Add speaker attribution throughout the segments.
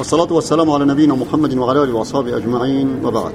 Speaker 1: والصلاة والسلام على نبينا محمد وعلى آله وأصحابه أجمعين، وبعد.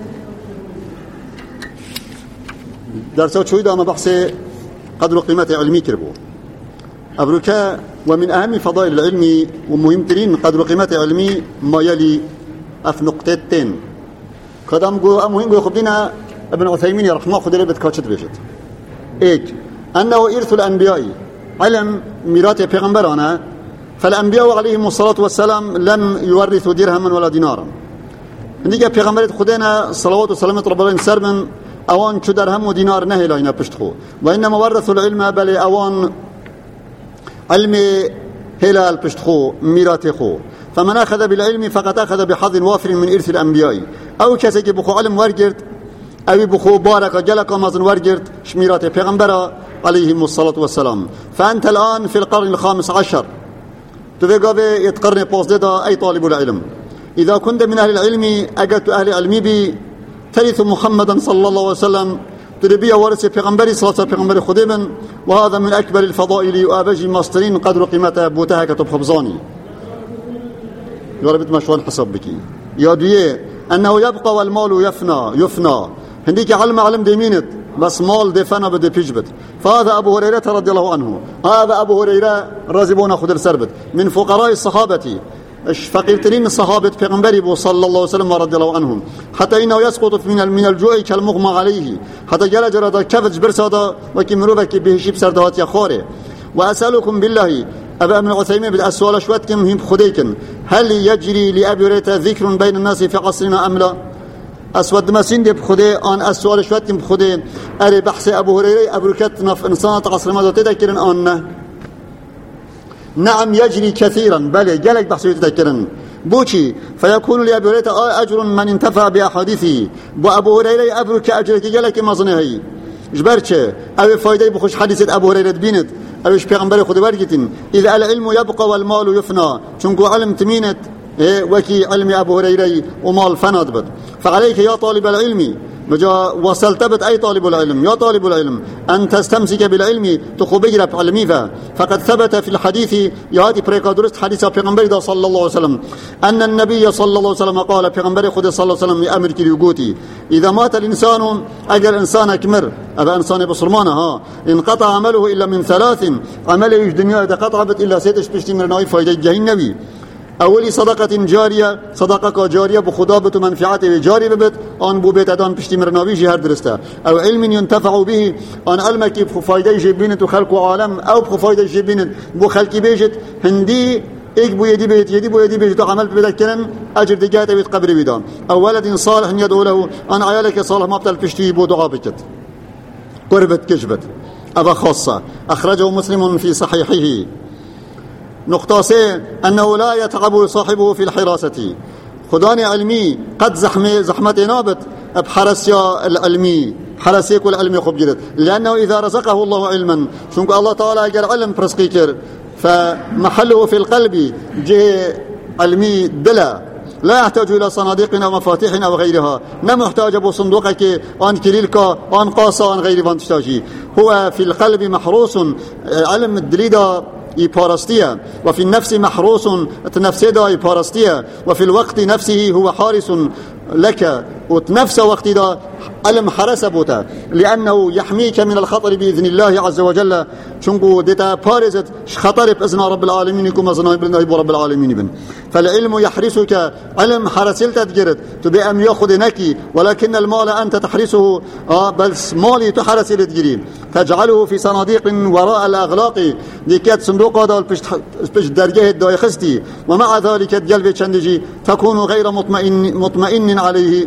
Speaker 1: درسات شوية أما بحث قدر قيمة علمي كربو أبركا. ومن أهم فضائل العلم ومهم ترين قدر قيمة علمي ما يلي في نقطتين قدام مهم يخبرنا ابن عثيمين رحمه الله خدري بتكاتشت بيشت إيك أنه إرث الأنبياء علم ميراث پیغمبرانه. فالأنبياء عليهم الصلاة والسلام لم يورثوا درهما ولا دينارا. عندك پیغمبرت خدينا صلوات والسلام رب سر من اوان چو درهم و دینار نه لاینه پشت خو و انما ورثوا العلم بل اوان علم هلال پشت خو میراث خو. فمن اخذ بالعلم فقد اخذ بحظ وافر من ارث الانبياء. او کسی که بخو علم ورگرد او بخو بارک جلک مازن ورگرد میراث پیغمبر عليهم الصلاة والسلام. فانت الان في القرن الخامس عشر تفقى يتقرن بوزددا اي طالب العلم. اذا كنت من اهل العلم اجت اهل العلم بي ترث محمدا صلى الله عليه وسلم تربيه ورث پیغمبري صلى الله عليه وسلم خدمن. وهذا من اكبر الفضائل وابجي ماسترين قدر قيمته بوتها كتب خبزاني يربط مشوان حساب بك يا دويه انه يبقى والمال يفنى هنديك علم ديمينت بس مال دفنا بده بيجبت. فهذا ابو هريره رضي الله عنه. هذا ابو هريره رازبون خدر سربت من فقراء الصحابه فقيرترين الصحابة پیغمبري صلى الله عليه وسلم رضي الله عنهم حتى إنه يسقط من الجوع كالمغمى عليه حتى جل جرد كفج برسادا وكمروبك بهشيب سردهات يخاره. وأسألكم بالله أبا من عثيمين بالأسوال شواتكم هم خديكم هل يجري لأبي هريرة ذكر بين الناس في عصرنا أم لا؟ أسود مسين دي بخدي أن أسوال شواتكم بخدي أري بحث أبو هريرة أبو ركتنا في إنسان عصر ما تذكرن أنه نعم يجري كثيرا بل جلك بحث يتذكرن بوشي فيكون لأبي هريرة أجر من انتفع بأحاديثه. وأبو هريرة أبرك أجرك جلك مظنهي جبرتش أو فايدة بخش حديثة أبو هريرة بينت أوش پیغمبر خود برگتن إذا العلم يبقى والمال يفنى چونكو علم تمينت وكي علم أبو هريرة ومال فناد بد. فعليك يا طالب العلم مجا وصلت بت أي طالب العلم يا طالب العلم أن تستمسك بالعلم تخبير بعلمه. فقد ثبت في الحديث يهاتي بريكادرست حديث پیغمبر صلى الله عليه وسلم أن النبي صلى الله عليه وسلم قال پیغمبر خود صلى الله عليه وسلم أمر كريوغوتي إذا مات الإنسان أجر إنسان كمر أبا إنسان بصرمانه انقطع عمله إلا من ثلاث عمله الدنيا إذا قطعت إلا سيتش بشتي من ناي فايدة جهنمي. اولی صدقه جاریه صدقه جاریه بخدا بت منفعت جاری ببت آن بو بیت ادان پشتی مرناوی جهر درسته. او علم ينتفع به آن علم کی فایده جبینت و خلق عالم او فایده جبینت بو خلقی بیجت هندی ایک بو یدی بیت عمل پیدا کردن اجر دیگه بیت قبر بیدان. او ولد صالح يدعو له آن عیالک صالح مبتل پشتی بو دعا بکت قربت کشبت. ابا خاصه اخرجه مسلم في صحيحه. نقطة سي أنه لا يتعب صاحبه في الحراسة. خداني علمي قد زحمة نابت بحرسيا العلمي حرسيك والعلمي خبجرت لأنه إذا رزقه الله علما شنك الله تعالى قال علم برسقيكر فمحله في القلب جه علمي دلا لا يحتاج إلى صناديق أو مفاتيح أو غيرها. لا محتاج أبو صندوقك أن كليلك أن قاصة أن غير ما تحتاجي. هو في القلب محروس علم الدليدا يبارستيا وفي النفس محروس تنفسدا يبارستيا وفي الوقت نفسه هو حارس لك وتنفس وقت دا علم حرس بوتا لأنه يحميك من الخطر بإذن الله عز وجل چونكو ديتا بارزت خطر بإذن رب العالمين كما زناي بالنائب رب العالمين بن. فالعلم يحرسك علم حرسلت تجرد تبي أم يأخذ ولكن المال أنت تحرسه بل مالي تحرس لتجرين تجعله في صناديق وراء الأغلاق ديكات صندوق هذا البش درجه الدايخستي. ومع ذلك الجلب چندجي تكون غير مطمئن عليه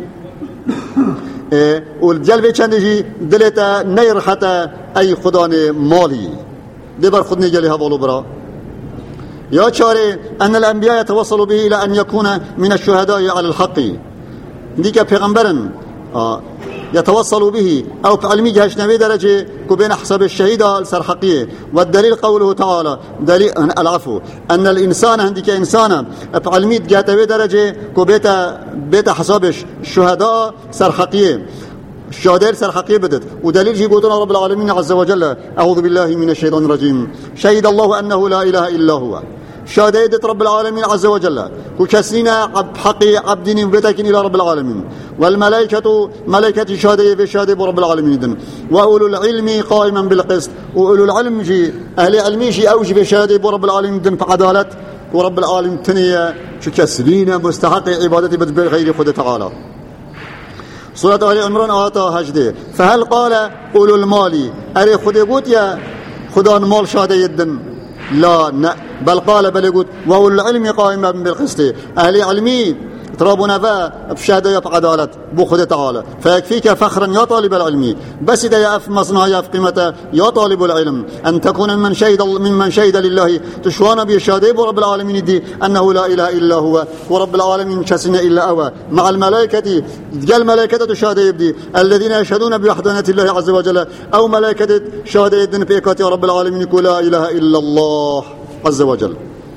Speaker 1: والجلب چندجي دلتا نير حتى أي خدان مالي دبر خدني جلي هذا برا. يا شاري أن الأنبياء يتوصلوا به إلى أن يكون من الشهداء على الحق. ديك پیغمبرن يتوصل به أو بعلمي جهش نبي درجة كبين حسب الشهيدة السرحقية. والدليل قوله تعالى دليل العفو أن الإنسان عندك إنسانا بعلمي جهت درجة كبيت حسب الشهداء سرحقية الشهداء سرحقية بدت. ودليل جيبوتنا رب العالمين عز وجل أعوذ بالله من الشيطان الرجيم شهد الله أنه لا إله إلا هو شهادة رب العالمين عز وجل وكسرنا حقي عبدين بتكن إلى رب العالمين والملائكة ملائكة شهادة في شهادة رب العالمين دن وأولو العلم قائما بالقسط وأولو العلم جي أهل علمي جي أوجي في شهادة رب العالمين دن بعدالة ورب العالمين تنية شكسرنا مستحق عبادتي بغير خد تعالى. سورة آل عمران آيات هجده فهل قال أولو المال أري خد يقول يا خدان مال شهادة يدن لا بل قال بل يقول وأولو العلم قائما بالقسط أهل علمي ترابنا فا بشهادة بعدالة بخد تعالى فيكفيك فخرا يا طالب العلم بس إذا يأف مصنع يأف قيمته يا طالب العلم أن تكون ممن شهد لله تشوانا بشهادة برب العالمين دي أنه لا إله إلا هو ورب العالمين كسنا إلا هو مع الملائكة قال ملائكة تشهد يبدي الذين يشهدون بوحدانية الله عز وجل أو ملائكة شهادة يدن بإكات رب العالمين يقول لا إله إلا الله عز وجل.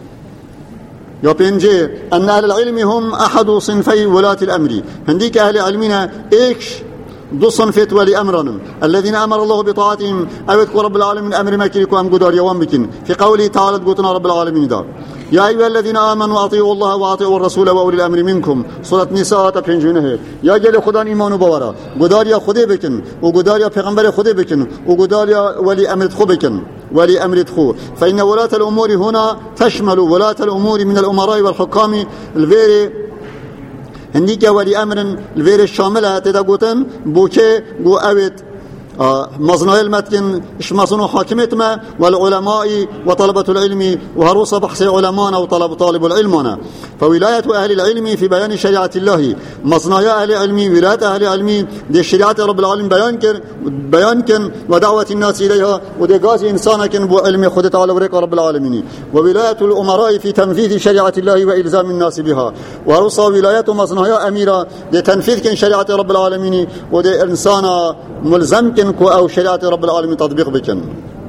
Speaker 1: يبينجي أن أهل العلم هم أحد صنفي ولاة الأمر هنديك أهل علمنا إيش دو صنفت ولي أمرنا الذين أمر الله بطاعتهم أبدكم رب العالمين أمر ما كيكو أم قدار يوم بكين في قوله تعالى قلتنا رب العالمين دار يا أيها الذين آمنوا أطيعوا الله وأطيعوا الرسول وأولي الأمر منكم سورة نساء تبينجونه يا جل خدان إيمان بورا قدار يا خدي بكن وقدار يا پیغمبر خدي بكن وقدار يا ولي أمر خو بكن ولي أمر خو فإن ولاة الأمور هنا تشمل ولاة الأمور من الأمراء والحكام الفيري هنديك ولي أمر الفيري الشاملة تدقوتن بوكي قو أويت مصنوع المتكن شماسون حاكمتما والعلماء وطلبة العلم وهروس بحث علماء أو طالب العلم فولاية أهل العلم في بيان شريعة الله مصنوع أهل العلم ولاية أهل العلم دي شريعة رب العالمين بيان كن ودعوة الناس إليها ودي قاسي إنسانا كن بو علم خد تعالى وريق رب العالمين وولاية الأمراء في تنفيذ شريعة الله وإلزام الناس بها وهروس ولاية مصنوع أميرة دي تنفيذ كن شريعة رب العالمين ودي إنسانا ملزم كن أو شريعة رب العالمين تطبيق بكن.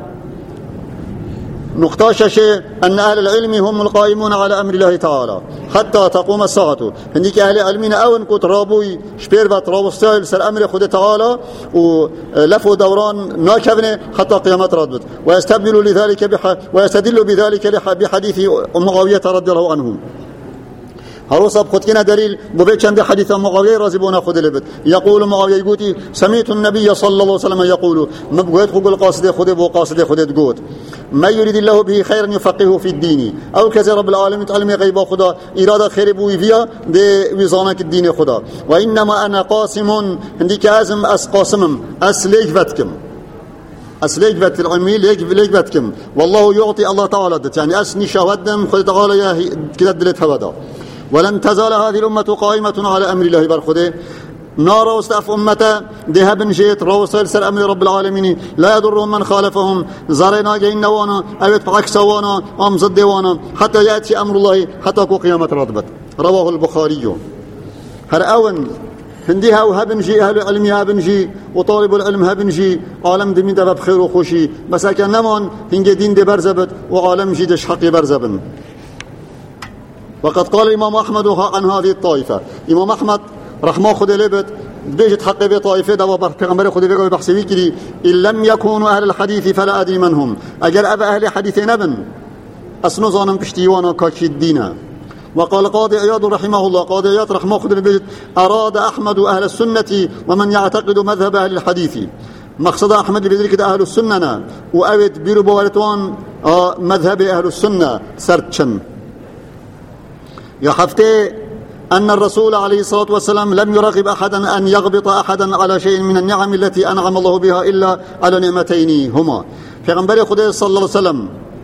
Speaker 1: نقطة شيء أن أهل العلم هم القائمون على أمر الله تعالى حتى تقوم الساعة هنديك أهل علمنا أون كنت رابوي شبيربات رابستايل سر أمر خد تعالى ولفوا دوران ناكبنه حتى قيامات ردبت ويستدل بذلك بحديث معاوية رضي الله عنه هروسا بخد كنا دليل ببيتشان حديث معاوية رازبونا خد لبت يقول معاوية يقولي سمعت النبي صلى الله عليه وسلم يقول مبقيت خد القاصد خد بو قاصد خد تقول ما يريد الله به خيرا يفقهه في الدين أو كذا رب العالمين تعلم غيبا خدا إرادة خير بو فيها دي وزانك الدين خدا وإنما أنا قاسم عندك أزم أس قاسم أس ليك بتكم أسليك بات العلمي ليك باتكم والله يعطي الله تعالى يعني أسني شهودم خد تعالى يا كده دلت هودا ولن تزال هذه الأمة قائمة على أمر الله برخده نار وستأف أمته ذهب جيت روسل سر أمر رب العالمين لا يضرهم من خالفهم زارنا جينا وانا أبت بعكس وانا أم ضد وانا حتى يأتي أمر الله حتى قيامة رتبت رواه البخاري هر أون هنديها وهبنجي أهل العلم هبنجي وطالب العلم هبنجي عالم دمين دباب خير وخوشي بس كان نمان هنجي دين دي برزبت وعالم جيدش حقي برزبن. وقد قال الإمام أحمد عن هذه الطائفة إمام أحمد رحمه خد لبت بيجت حقي بطائفة دوا بيغمبر خد بيقول بحسبي كذي إن لم يكونوا أهل الحديث فلا أدري من هم أجر أبا أهل حديثين ابن أسنظانا بشتيوانا كاكي الدين. وقال قاضي عياض رحمه الله قاضي عياض رحمه خد لبت أراد أحمد أهل السنة ومن يعتقد مذهب أهل الحديث مقصد أحمد بذلك أهل السنة وأود بيرو بوالتوان مذهب أهل السنة سرتشن يحفتي أن الرسول عليه الصلاة والسلام لم يرغب أحدا أن يغبط أحدا على شيء من النعم التي أنعم الله بها إلا على نعمتين هما في غنبري خدي صلى الله عليه وسلم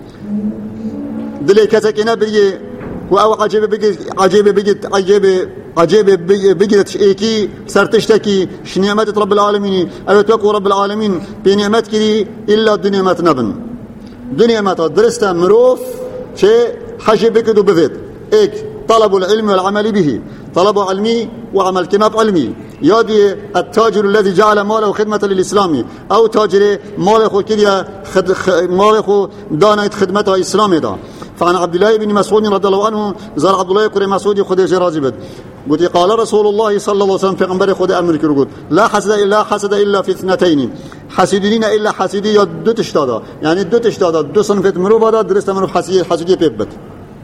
Speaker 1: دلي كتكنا بيجي وأو عجيب بيجت إيكي سرتشتكي شنعمة رب العالمين أو تقوى رب العالمين بنعمتك لي إلا دنيمة نبن دنيمة درستا مروف شيء حجي بكدو بذيت إيك طلب العلم والعمل به طلب علمي وعمل كماب علمي يادي التاجر الذي جعل ماله خدمة للإسلام أو تاجر ماله كذا ماله دانت خدمته إسلامي دا. فعن عبد الله بن مسعود رضي الله عنه زار عبد الله كريم مسعود خديج راجبت قلت قال رسول الله صلى الله عليه وسلم في غنبري خد أمرك رجود لا حسد إلا في اثنتين حسدين إلا حسدي دو تشتادا يعني دو تشتادا دو صنفت مروبا دا درست منو حسدي بيبت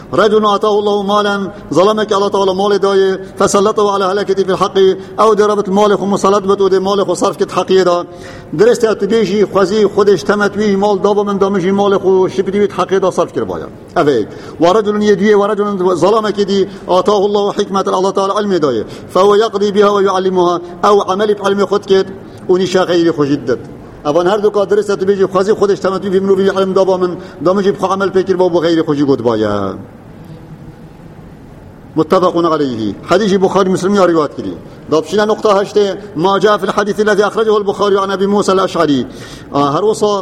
Speaker 1: رجل آتاه الله مالا ظلمك الله تعالى مال دايه فسلطه على هلكته في الحق او دربت المال خو مسلط بده ده مال خو صرف کت حقیه دا درست اتبیجی خوازی خودش تمتوی مال دابا من دامجی مال خو شبدیت حقیه دا صرف کر باید اوه و رجل یدیه و رجل ظلمك دي آتاه الله حکمت الله تعالى علم دايه فهو يقضي بها ويعلمها او عمل بعلم خود کت ونشا غیر خو جدد اوان هر دو کار درست اتبیجی خوازی خودش تمتوی منو بی علم دابا من دامجی بخو عمل فکر با غیر خو جود باید متفق عليه حديث البخاري مسلم روايات كده ضبشنا نقطة هشته ما جاء في الحديث الذي أخرجه البخاري عن أبي موسى الأشعري هروصا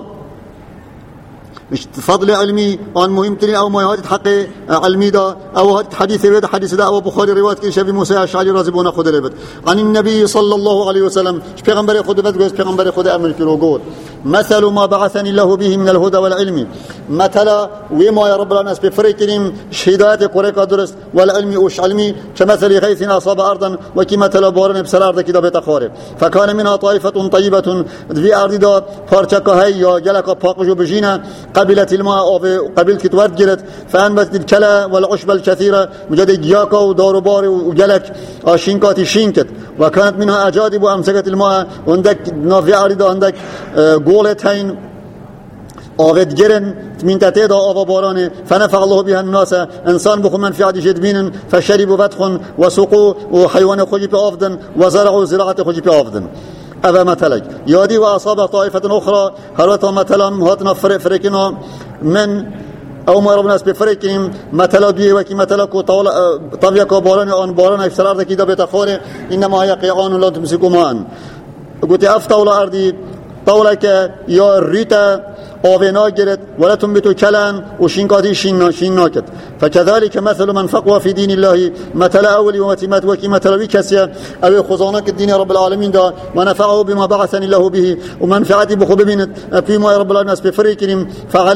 Speaker 1: مش فضل علمي عن مهمتني أو ما يهات حق علمي دا أو حديث بيد حديث دا أو بخاري روايات كده أبي موسى الأشعري رازبونا خد لبت عن النبي صلى الله عليه وسلم پیغمبر خود بد گوش پیغمبر خود امر کرو گفت مثل ما بعثني الله به من الهدى والعلم مثلا وما يا رب الناس بفريقهم هدايه قريقه درست والعلم وش علمي كمثل غيث اصاب ارضا وكمثل باران بسر ارض كده بتخاره فكان منها طائفه طيبه في ارض دا پارچه هي یا جلك پاقجو بجينا قبلت الماء او قبلت كتوات جلت فانبت الكلا والعشب الكثيره مجد جاكا ودار بار وجلك شينكات شينكت وكانت منها اجادب وامسكت الماء عندك نافي ارض عندك قولتين آوید گرن من تتیدا آوا بارانه فنفع الله بها الناس انسان بخو منفعت جد بینن فشربوا بدخن وسقوا وحيوان خوشی پی آفدن وزرعوا زراعت خوشی پی آفدن اوه مثلك يادي وأصاب طائفة أخرى هروتا مثلا هاتنا فرقنا من او ما ربنا بفرقهم مثلا بيه وكي مثلا كو طبيعة باران آن باران افسرار دا كده بتخاره إنما هي قيعان لا تمسكوا معا قلت أفتولا أرضي طولك يا ريتا آوینا گرد ولتون بتو کلن و شینکاتی شین ناکد فكذلك مثل من فقوى في دين الله مثل اولی و متمت وكي مثلوی کسی او خزانك الدين رب العالمين دا ونفعه بما بعثني الله به ومنفعتي بخو ببينت فيما رب العالمين بفريقهم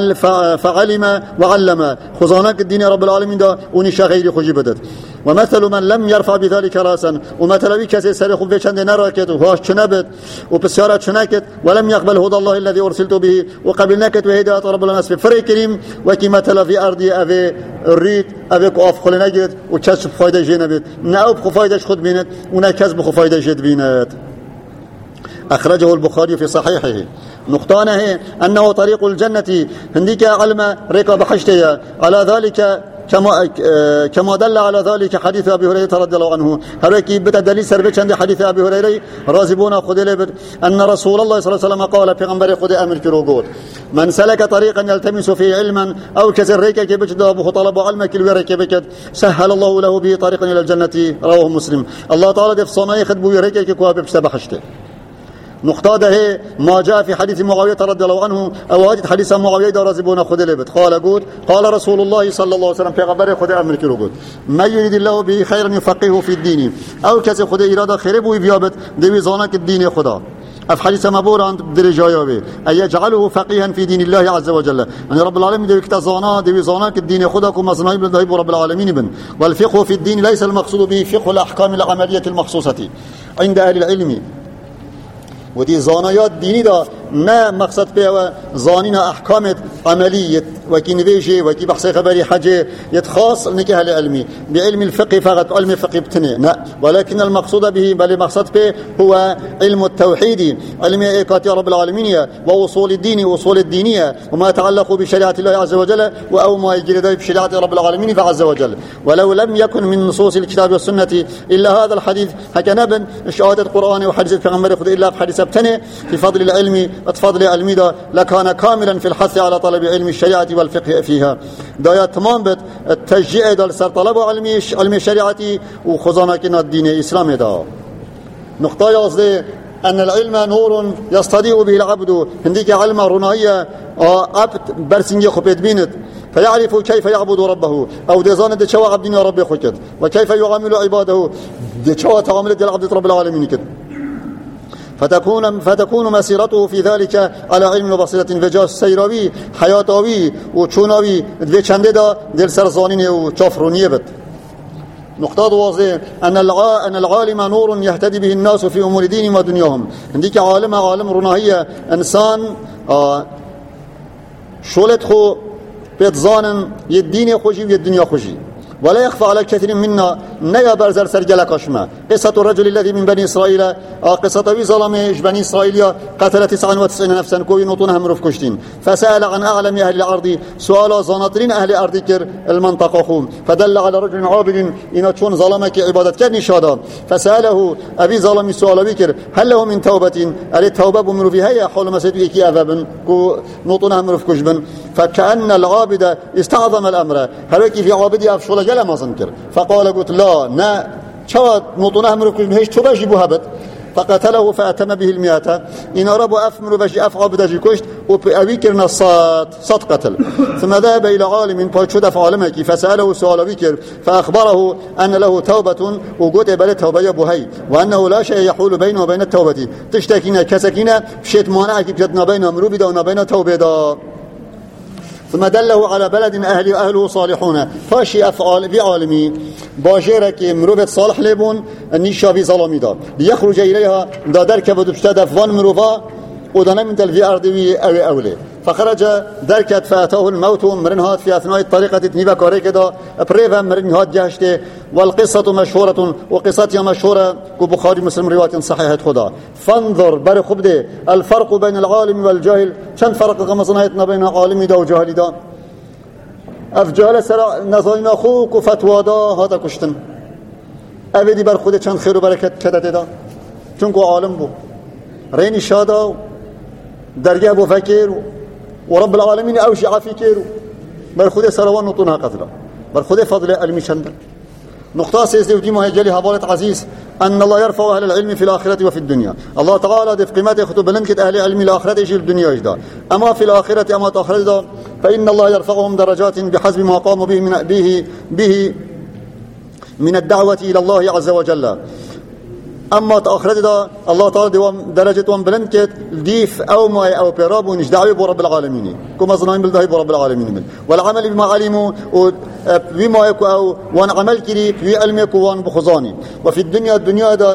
Speaker 1: فعلم وعلم خزانك الدين رب العالمين دا ونشا غير خوشی بدد ومثل من لم يرفع بذلك راسا ومثلوی کسی سر خوب چند نراکد و هاش چنبد و بسیارت چنکد ولم يقبل هدى الله الذي ارسلت به وقبل نكت وهداية رب الناس في فريق كريم وكي مثلا في أرضي أبي الريت أبي قاف خلنا جد وكسب فايدة جنبت نأوب خفايدة خد بينت ونكسب خفايدة جد بينت أخرجه البخاري في صحيحه نقطانه هي أنه طريق الجنة هنديك علم ركب حشتها على ذلك كما دل على ذلك حديث أبي هريرة رضي الله عنه هركي بتدليل سربت عند حديث أبي هريرة رازبون خذ لبر أن رسول الله صلى الله عليه وسلم قال پیغمبر خود امر كروغوت من سلك طريقا يلتمس فيه علما أو كسرك كبجد أبو طلب علمك الورك بكد سهل الله له به طريقا إلى الجنة رواه مسلم الله تعالى دف صنايع خد بو يرك كواب بسبحشته نقطة ده ما جاء في حديث معاوية رضي الله عنه أو هذا حديث معاوية رازبون خذ لبت قال رسول الله صلى الله عليه وسلم پیغمبر خود امر كروغوت ما يريد الله به خيرا يفقهه في الدين أو كسي خود إرادة خير بو بيابت دوي زانك الدين خدا اف حديث مبوران درجايوي اي يجعله فقيها في دين الله عز وجل يعني رب العالمين دوي كتزانا دوي زانك الدين خداكم مصنعي بالله رب العالمين بن والفقه في الدين ليس المقصود به فقه الاحكام العمليه المخصوصه عند اهل العلم ودي زانيات ديني دا ما مقصد بها زانينا احكام عمليه وكي نبيجي وكي بحث خبري حاجه يتخاص نكه العلمي بعلم الفقه فقط علم الفقه بتني لا ولكن المقصود به بل مقصد به هو علم التوحيد علم ايقات رب العالمين ووصول الدين وصول الدينيه وما يتعلق بشريعه الله عز وجل او ما يجري بشريعه رب العالمين عز وجل ولو لم يكن من نصوص الكتاب والسنه الا هذا الحديث هكذا شهاده القران وحديث البيغمبر الا في حديث بتني في فضل العلم وفضل علم دا لكان كاملا في الحث على طلب علم الشريعه والفقه فيها دايا تمام بت التشجيع دال سر طلب علم الشريعه وخزانك الدين الاسلام دا نقطه يازده ان العلم نور يستضيء به العبد هنديك علم رنايه عبد برسنجي خبيت بينت فيعرف كيف يعبد ربه او دزان دشوا عبدين ربي خكد وكيف يعامل عباده دشوا تعامل العبد رب العالمين كده فتكون مسيرته في ذلك على علم وبصيرة وجاء سيراوي حياتاوي وچوناوي دوی چنده دا دل سرزانين وچافرونيه بد نقطة واضحة أن العالم نور يهتدي به الناس في أمور دينهم ودنياهم عندك عالم رناهية إنسان شولت خو بيتزانن يدين خوشي والدنيا خوشي ولا يخفى على كثير منا نيا برزر سرجلك أشما قصة الرجل الذي من بني إسرائيل قصة وي ظلمه بني إسرائيل قتل 99 نفسا كوي نوطونها مروف كشتين فسأل عن أعلم أهل الأرض سؤال زانطرين أهل الأرض كر المنطقة خوم فدل على رجل عابد إن تشون ظلمك عبادة كرني شادا فسأله أبي ظلمي سؤال بكر هل له من توبة ألي التوبة بمروفي هيا حول مسجد إيكي أذابن كو نوطونها مروف كشبن فكأن العابد استعظم الأمر هل في عابد أفشول جل ما زنكر فقال قلت لا نا شوات نوطونها مروف كشبن هيش توبة جيبوها بد فقتله فأتم به 100 إن ربوا أفمر بجي أفعب دجي كشت وأبيكرنا صد قتل ثم ذهب إلى عالم فشد فعلمك فسأله سؤال بكر فأخبره أن له توبة وقلت بل توبة يبهي وأنه لا شيء يحول بينه وبين التوبة تشتكينا كسكينة بشيت مانعك بجدنا بين مروبدا وبين توبة ثم دله على بلد أهله صالحون فاشي أفعال بعالمي باجرك مروبة صالح لبون النيشا في ظلامي دا ليخرج إليها دا دركب ودبشتد فان مروفا ودنا من تلفي أرضوي أولي فخرج دركت فأتاه الموت مرنهات في أثناء الطريقة تنيبا كوريكدا بريفا مرنهات جهشته والقصة مشهورة وقصتها مشهورة كبخاري مسلم رواية صحيحة خدا فانظر بر خبده الفرق بين العالم والجاهل شن فرق غمزنايتنا بين عالم دا وجاهل دا أفجال سرع نظرين أخوك وفتوى دا هذا كشتن أبدي بر خده چند خير و بركت كدت دا چونكو عالم بو ريني شادا درجه بو فكر ورب العالمين أوشع فكر بر خده سروان نطونها قتلا بر خده فضل علمي شند نقطة سيزدي ودي مهجلي هبالة عزيز أن الله يرفع أهل العلم في الآخرة وفي الدنيا الله تعالى دف قيمته خطب بلنكت أهل العلم الآخرة يجي الدنيا يجدا أما في الآخرة أما تأخرة فإن الله يرفعهم درجات بحسب ما قاموا به من الدعوة إلى الله عز وجل أما تأخرت دا الله تعالى دوام درجة وان بلنكت ديف أو ما أو بيراب ونجدعوا برب العالمين كما ظنين بالله برب العالمين والعمل بما علموا بما يكو أو وان عمل كري في علمك وان بخزاني وفي الدنيا دا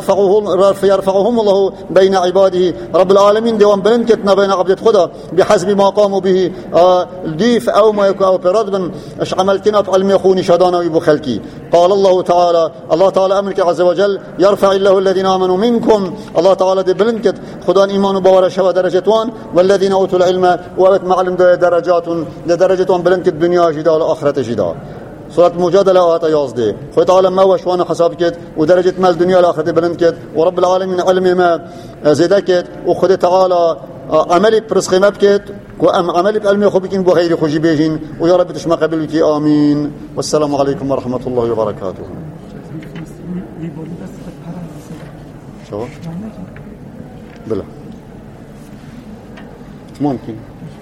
Speaker 1: يرفعهم الله بين عباده رب العالمين دوام بلنكتنا بين عبد خدا بحسب ما قاموا به ديف أو ما يكو أو بيراب اش عملتنا بعلم خوني شدانا وبخلكي قال الله تعالى أمرك عز وجل يرفع الله الذين آمنوا منكم الله تعالى دي بلنكت خدان إيمان وباور شوى درجتوان والذين أوتوا العلم وأبت معلم درجات لدرجتوان بلنكت دنيا جدا والآخرة جدا سورة مجادلة آتا يازده خد تعالى ما وشوان حساب كت ودرجة مال دنيا الآخرة بلنكت ورب العالمين علم ما زيدكت وخد تعالى عملي برسخ مبكت وعملي بعلمي خبكين بغير خجي بيجين ويا رب تشمع قبلك آمين والسلام عليكم ورحمة الله وبركاته شو؟ بلا ممكن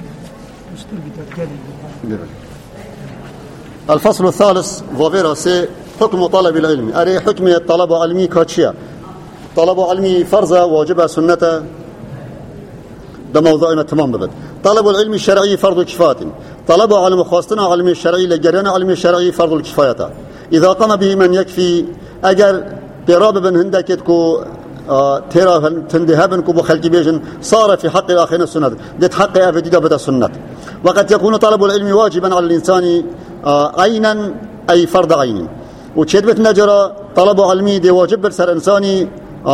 Speaker 1: الفصل الثالث ظاهرة سي حكم طلب العلم أري حكم الطلب علمي كاتشيا طلب علمي فرضة واجبة سنة ده موضوعنا تمام ببد طلب العلم الشرعي فرض كفاية طلب علم خاصتنا علم الشرعي لجريان علم الشرعي فرض الكفاية إذا قام به من يكفي أجر براب بن هندك كو ترى تندهبن كو بخلق بيجن صار في حق الآخرين السنة دت حق أفديد بدا السنة وقد يكون طلب العلم واجبا على الإنسان عينا أي فرض عين وتشدبت نجرة طلب علمي دي واجب برسر إنساني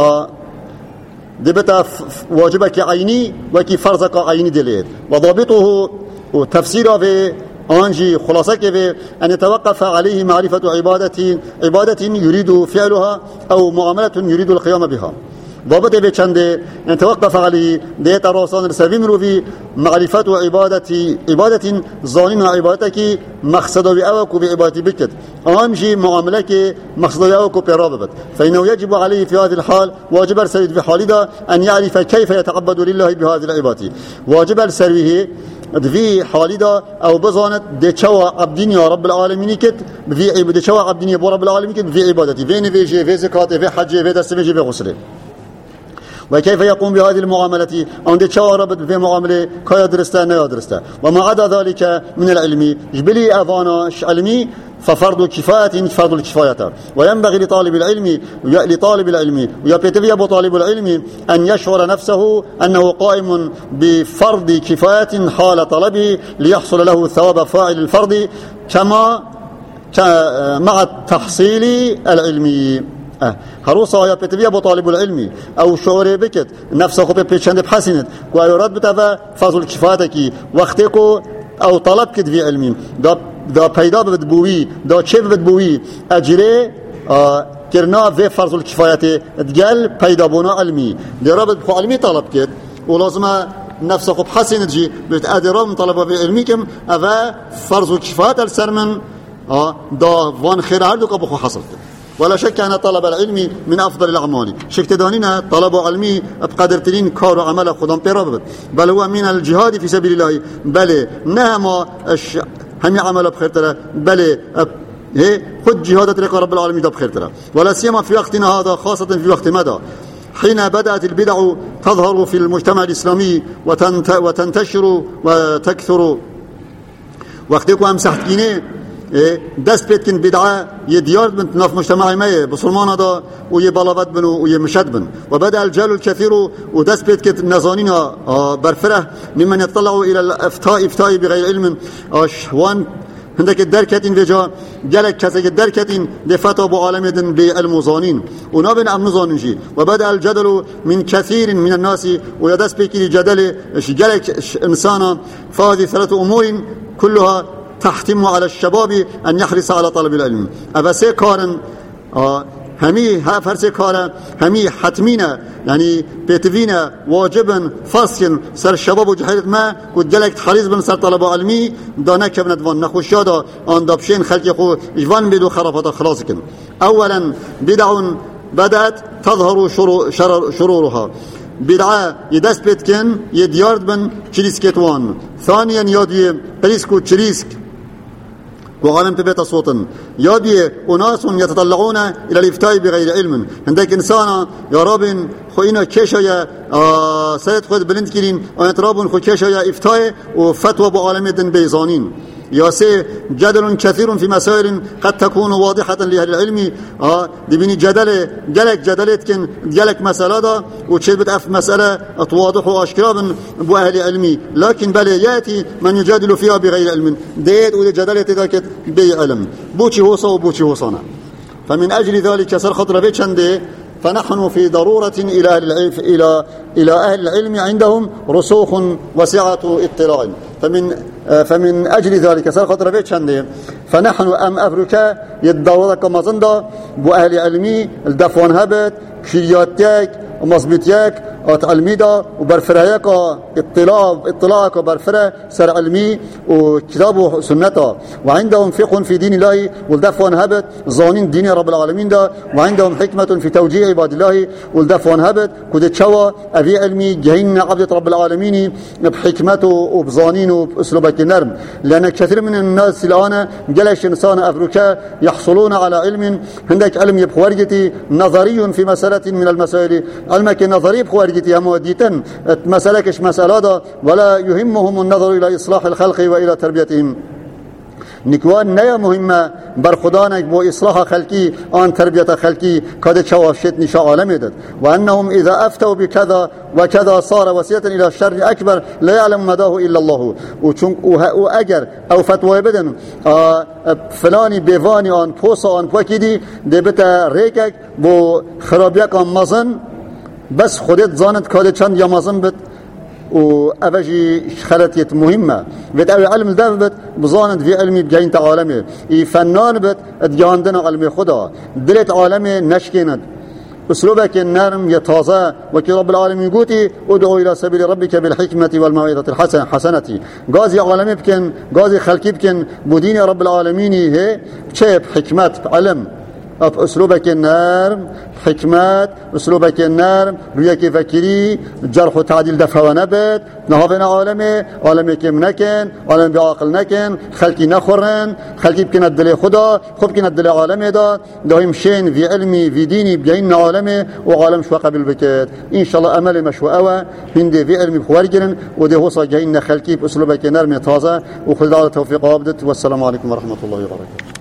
Speaker 1: دي بتا واجبك عيني وكي فرضك عيني دليل وضابطه وتفسيره في أنجي خلاصة كيف أن يتوقف عليه معرفة عبادة يريد فعلها أو معاملة يريد القيام بها ضابط بچنده أن يتوقف عليه ديت الرسول السبيم في معرفة عبادة ظانين عبادتك مقصد بأوك بعبادة بكت أنجي معاملك مقصد بأوك برابط فإنه يجب عليه في هذه الحال واجب السيد في حالده أن يعرف كيف يتعبد لله بهذه العبادة واجب السرويه في حالدا أو بزانت دشوا عبدين يا رب العالمين كت في دشوا عبدين يا رب العالمين كت في عبادتي في نفيجي في زكاة في حج في دستمجي في غسل وكيف يقوم بهذه المعاملة عند شوارب في معاملة كايا درسته نيا درسته. وما عدا ذلك من العلم جبلي أفانا علمي ففرض كفاية فرض الكفاية. وينبغي لطالب العلم ويبتغي بطالب العلم أن يشعر نفسه أنه قائم بفرض كفاية حال طلبه ليحصل له ثواب فاعل الفرض كما مع التحصيل العلمي. هروسا يا بتبيا بطالب العلمي او شعور بكت نفسه خو بيشند بحسنت ويراد بتبا فضل كفايتك وقتكو او طلب كد في علمي دا پیدا بدبوي دا چه بدبوي اجره کرنا و فرض الكفايه دجال پیدا بونا علمي دي رابط بخو علمي طلب كد ولازم نفسه خو بحسنت جي بتادرام طلبه في علمكم اوا فرض الكفايه السرمن دا وان خير هر دو بخو حصل. ولا شك أن طلب العلم من أفضل الأعمال. شك دانينا طلب علمي بقدر ترين كار وعمل خدام بيرابط، بل هو من الجهاد في سبيل الله، بل نهما هم عمل بخير ترى، بل خد جهاد طريق رب العالمين ده بخير ترى. ولا سيما في وقتنا هذا، خاصة في وقت مدى حين بدأت البدع تظهر في المجتمع الإسلامي وتنتشر وتكثر. وقتكم أمسحت جيني دست بيت كن بدعة يديار بنت نف مجتمعي ما بسلمان هذا ويبالغت بنو ويمشد بن. وبدأ الجهل الكثير ودست بيت كن نزانين برفره ممن يطلعوا إلى الإفتاء بغير علم وان هندك الدركتين وجا جلك كسك الدركتين لفتوا أبو عالم بعلم وظانين ونابن أمن ظاننجي. وبدأ الجدل من كثير من الناس ويدس بيت جدل جلك إنسانا. فهذه ثلاث أمور كلها تحتم على الشباب أن يحرص على طلب العلم. أبسي كارن همي فرسي كارن همي حتمينا يعني بيتفينا واجبا فاسكن سر الشباب وجحيرت ما كدلك حريص بن سر طلب علمي دانك بندوان نخوشادا آن دابشين خلقي خو إجوان بدو خرافات خلاصكن. أولا بدع بدأت تظهر شرورها. بدعة يدست بيتكن يديارد بن تشريسكتوان. ثانيا يادي بريسكو تشريسك وعالم تبيت صوتا. يادي أناس يتطلعون إلى الإفتاء بغير علم. عندك إنسان يا رابن خوينا كيشايا سيد خود بلند كيرين ويترابون خو كيشايا إفتاء وفتوى بعالم دن بيزانين. ياسي جدل كثير في مسائل قد تكون واضحة لأهل العلم. دبيني جدلت كن جلك مسألة دا وتشبت أف مسألة تواضح وأشكرا بو أهل علمي. لكن بل يأتي من يجادل فيها بغير علم ديت وده جدلت ذاك بعلم بوشي هوصا وبوشي هوصانا. فمن أجل ذلك سر خطر بيتشندي فنحن في ضرورة إلى أهل العلم عندهم رسوخ وسعة اطلاع. فمن أجل ذلك سر خطر بيتشندي فنحن أم أفريكا يدورك مزندا بو أهل علمي الدفوان هبت كرياتيك ومصبتيك وتعلميدا وبرفرهيك اطلاعك وبرفره سر علمي وكتاب وسنته. وعندهم فقه في دين الله والدفوان هبت ظانين دين رب العالمين دا. وعندهم حكمة في توجيه عباد الله والدفوان هبت كده تشوى أبي علمي جهين عبد رب العالمين بحكمته وبظانين وبأسلوبك النرم. لأن كثير من الناس الآن جلش إنسان أفريكا يحصلون على علم عندك علم يبخورجتي نظري في مسألة من المسائل علمك نظري بخورجتي هموديتن مسألكش مسألة ولا يهمهم النظر إلى إصلاح الخلق وإلى تربيتهم. نكوان نيا مهمة برخدانك بو إصلاح خلقي آن تربية خلقي كده شواشت نشاء عالمدد. وأنهم إذا أفتوا بكذا وكذا صار وسيلة إلى الشر أكبر لا يعلم مداه إلا الله. وأجر أو فتوى بدن فلاني بيفاني آن بوسا آن بوكيدي دي بتا ريكك بو خرابيك آن مزن بس خودت زانت كده چند يمازن بد و أفجي خلطية مهمة بيت أوي علم ده بد بزانت في علمي بجاين تعالمي فنان بد اتجاندنا علمي خدا دلت عالمي نشكيند أسلوبك النرم يتازى وكي رب العالمين يقولي ادعو إلى سبيل ربك بالحكمة والموعظة الحسنة. غازي عالمي بكن غازي خلقي بكن بدين رب العالمين هي بشيب حكمة علم أسلوبك النار حكمات أسلوبك النار ريك فكري جرح وتعديل دفع ونبت نهابنا عالمي كم نكن عالم بعقل نكن خلقي نخورن خلقي بكنا الدلي خدا خب كنا الدلي عالمي دا دايم شين في علمي في ديني بيعين عالمي وعالم شو قبل بكت إن شاء الله أمل مشو أوا هندي في علمي بخوارجن وده هو صاجين خلقي بأسلوبك النار متازة وخذ على توفيق عبدت والسلام عليكم ورحمة الله وبركاته.